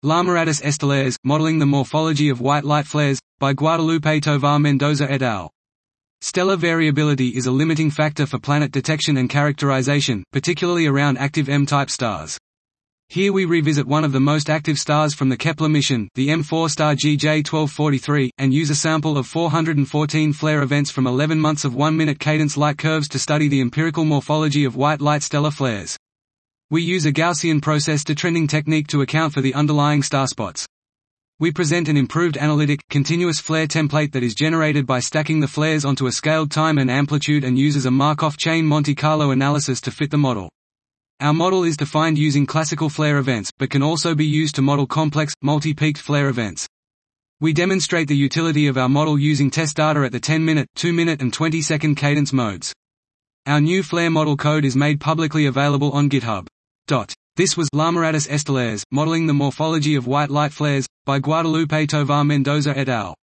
Lamaratus estelares, modeling the morphology of white light flares, by Guadalupe Tovar Mendoza et al. Stellar variability is a limiting factor for planet detection and characterization, particularly around active M-type stars. Here we revisit one of the most active stars from the Kepler mission, the M4 star GJ1243, and use a sample of 414 flare events from 11 months of 1-minute cadence light curves to study the empirical morphology of white light stellar flares. We use a Gaussian process detrending technique to account for the underlying star spots. We present an improved analytic, continuous flare template that is generated by stacking the flares onto a scaled time and amplitude and uses a Markov chain Monte Carlo analysis to fit the model. Our model is defined using classical flare events, but can also be used to model complex, multi-peaked flare events. We demonstrate the utility of our model using test data at the 10-minute, 2-minute and 20-second cadence modes. Our new flare model code is made publicly available on GitHub. This was Lamaratus estelares, modeling the morphology of white light flares, by Guadalupe Tovar Mendoza et al.